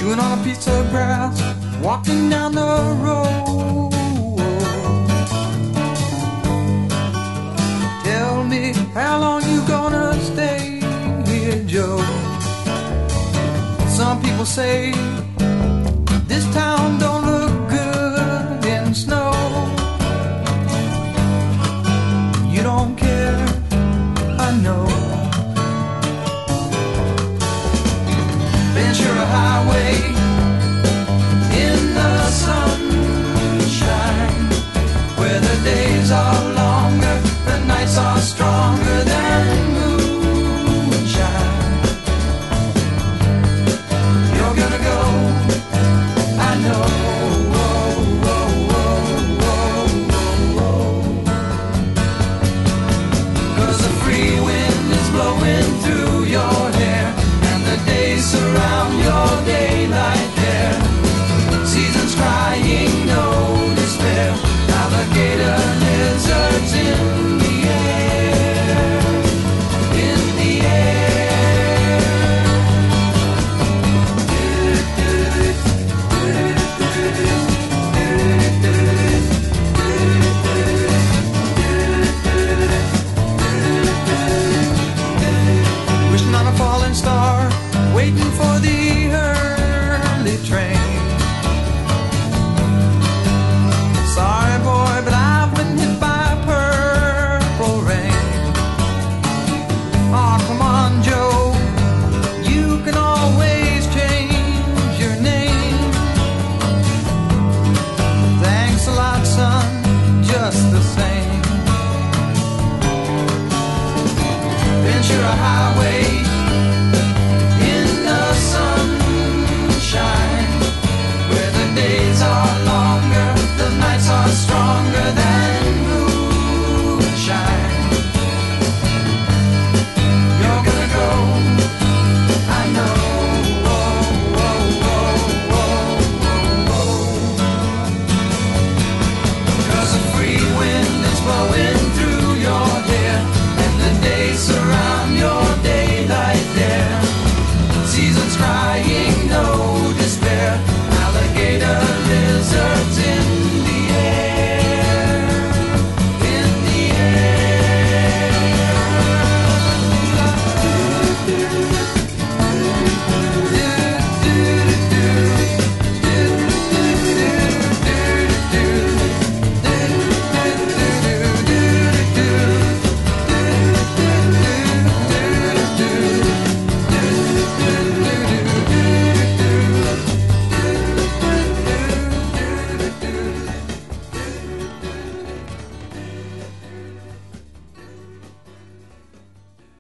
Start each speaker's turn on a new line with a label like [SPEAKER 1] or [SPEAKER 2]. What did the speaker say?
[SPEAKER 1] chewing on a piece of grass, walking down the road. Tell me, how long you gonna stay here, Joe? Some people say this town don't look good in snow. You don't care, I know. Ventura Highway in the sunshine, where the days are longer, the nights are stronger than moonshine. You're gonna go, I know. Cause the free wind is blowing through your hair, and the days surround your daylight there. Seasons crying, no despair. Alligator lizards in the air, in the air. Wishing on a falling star, waiting for the